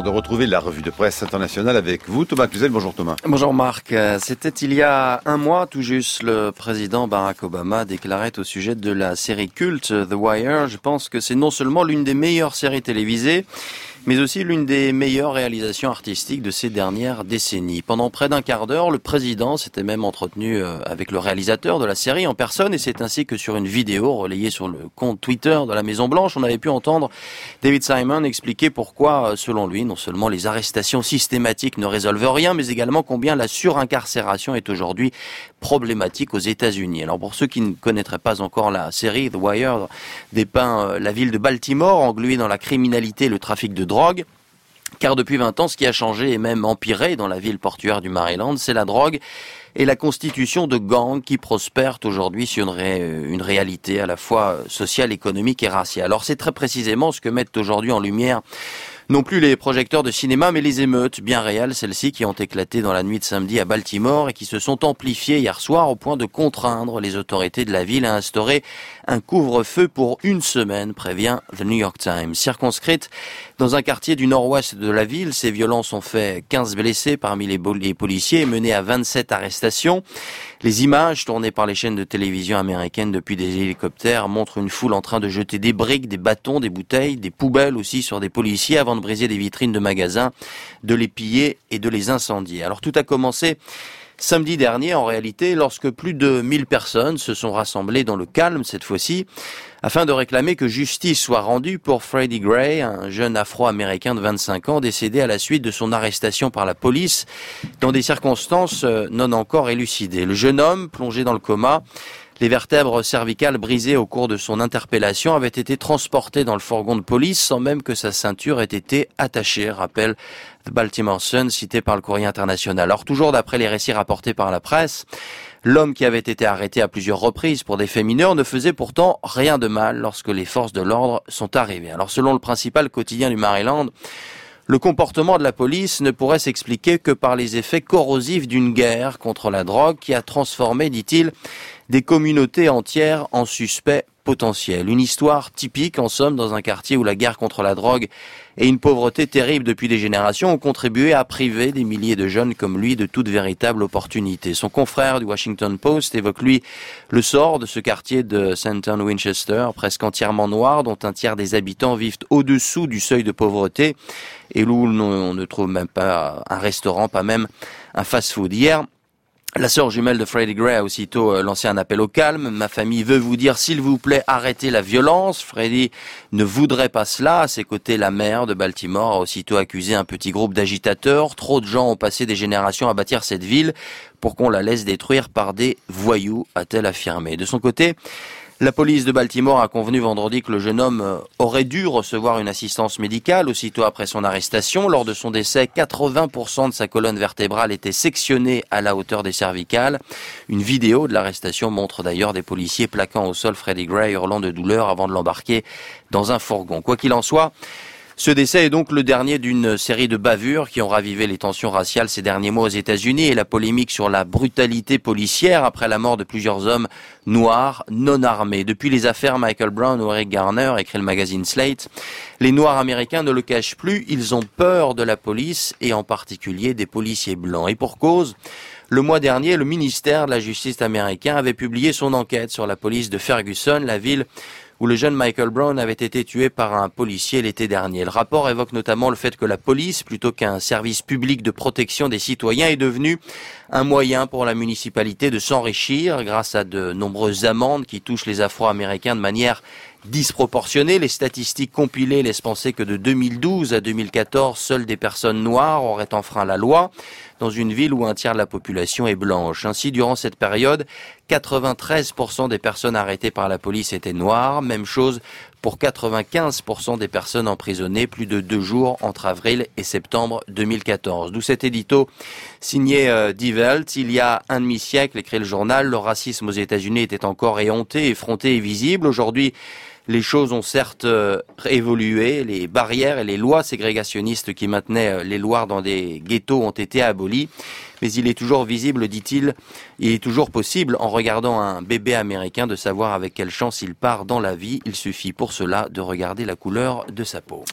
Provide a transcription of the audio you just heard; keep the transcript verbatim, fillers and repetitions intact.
de retrouver la revue de presse internationale avec vous, Thomas Cluzel. Bonjour Thomas. Bonjour Marc. C'était il y a un mois tout juste, le président Barack Obama déclarait au sujet de la série culte The Wire: je pense que c'est non seulement l'une des meilleures séries télévisées, mais aussi l'une des meilleures réalisations artistiques de ces dernières décennies. Pendant près d'un quart d'heure, le président s'était même entretenu avec le réalisateur de la série en personne, et c'est ainsi que sur une vidéo relayée sur le compte Twitter de la Maison-Blanche, on avait pu entendre David Simon expliquer pourquoi, selon lui, non seulement les arrestations systématiques ne résolvent rien, mais également combien la surincarcération est aujourd'hui problématique aux États-Unis. Alors pour ceux qui ne connaîtraient pas encore la série, The Wire dépeint la ville de Baltimore, engluée dans la criminalité et le trafic de drogue. Car depuis vingt ans, ce qui a changé et même empiré dans la ville portuaire du Maryland, c'est la drogue et la constitution de gangs qui prospèrent aujourd'hui sur une, ré, une réalité à la fois sociale, économique et raciale. Alors c'est très précisément ce que mettent aujourd'hui en lumière non plus les projecteurs de cinéma, mais les émeutes, bien réelles, celles-ci qui ont éclaté dans la nuit de samedi à Baltimore et qui se sont amplifiées hier soir au point de contraindre les autorités de la ville à instaurer un couvre-feu pour une semaine, prévient The New York Times. Circonscrite dans un quartier du nord-ouest de la ville, ces violences ont fait quinze blessés parmi les, les policiers et mené à vingt-sept arrestations. Les images tournées par les chaînes de télévision américaines depuis des hélicoptères montrent une foule en train de jeter des briques, des bâtons, des bouteilles, des poubelles aussi sur des policiers avant de briser des vitrines de magasins, de les piller et de les incendier. Alors tout a commencé samedi dernier, en réalité, lorsque plus de mille personnes se sont rassemblées dans le calme, cette fois-ci, afin de réclamer que justice soit rendue pour Freddie Gray, un jeune afro-américain de vingt-cinq ans décédé à la suite de son arrestation par la police dans des circonstances non encore élucidées. Le jeune homme, plongé dans le coma, les vertèbres cervicales brisées au cours de son interpellation, avait été transporté dans le fourgon de police sans même que sa ceinture ait été attachée, rappelle The Baltimore Sun, cité par le Courrier international. Alors toujours d'après les récits rapportés par la presse, l'homme qui avait été arrêté à plusieurs reprises pour des faits mineurs ne faisait pourtant rien de mal lorsque les forces de l'ordre sont arrivées. Alors selon le principal quotidien du Maryland, le comportement de la police ne pourrait s'expliquer que par les effets corrosifs d'une guerre contre la drogue qui a transformé, dit-il, des communautés entières en suspects potentiels. Une histoire typique, en somme, dans un quartier où la guerre contre la drogue et une pauvreté terrible depuis des générations ont contribué à priver des milliers de jeunes comme lui de toute véritable opportunité. Son confrère du Washington Post évoque, lui, le sort de ce quartier de Centon-Winchester, presque entièrement noir, dont un tiers des habitants vivent au-dessous du seuil de pauvreté et où on ne trouve même pas un restaurant, pas même un fast-food. Hier, la sœur jumelle de Freddie Gray a aussitôt lancé un appel au calme. « Ma famille veut vous dire, s'il vous plaît, arrêtez la violence. » Freddie ne voudrait pas cela. À ses côtés, la maire de Baltimore a aussitôt accusé un petit groupe d'agitateurs. Trop de gens ont passé des générations à bâtir cette ville pour qu'on la laisse détruire par des voyous, a-t-elle affirmé. De son côté, la police de Baltimore a convenu vendredi que le jeune homme aurait dû recevoir une assistance médicale aussitôt après son arrestation. Lors de son décès, quatre-vingts pour cent de sa colonne vertébrale était sectionnée à la hauteur des cervicales. Une vidéo de l'arrestation montre d'ailleurs des policiers plaquant au sol Freddie Gray hurlant de douleur avant de l'embarquer dans un fourgon. Quoi qu'il en soit, ce décès est donc le dernier d'une série de bavures qui ont ravivé les tensions raciales ces derniers mois aux États-Unis et la polémique sur la brutalité policière après la mort de plusieurs hommes noirs non armés. Depuis les affaires Michael Brown ou Eric Garner, écrit le magazine Slate, les Noirs américains ne le cachent plus, ils ont peur de la police et en particulier des policiers blancs. Et pour cause, le mois dernier, le ministère de la Justice américain avait publié son enquête sur la police de Ferguson, la ville où le jeune Michael Brown avait été tué par un policier l'été dernier. Le rapport évoque notamment le fait que la police, plutôt qu'un service public de protection des citoyens, est devenu un moyen pour la municipalité de s'enrichir grâce à de nombreuses amendes qui touchent les Afro-Américains de manière disproportionnée. Les statistiques compilées laissent penser que de deux mille douze à deux mille quatorze, seules des personnes noires auraient enfreint la loi dans une ville où un tiers de la population est blanche. Ainsi, durant cette période, quatre-vingt-treize pour cent des personnes arrêtées par la police étaient noires. Même chose pour quatre-vingt-quinze pour cent des personnes emprisonnées plus de deux jours entre avril et septembre deux mille quatorze. D'où cet édito signé euh, Die Welt. Il y a un demi-siècle, écrit le journal, le racisme aux États-Unis était encore éhonté, effronté et visible. Aujourd'hui, les choses ont certes euh, évolué, les barrières et les lois ségrégationnistes qui maintenaient les Noirs dans des ghettos ont été abolies, mais il est toujours visible, dit-il, il est toujours possible, en regardant un bébé américain, de savoir avec quelle chance il part dans la vie. Il suffit pour cela de regarder la couleur de sa peau.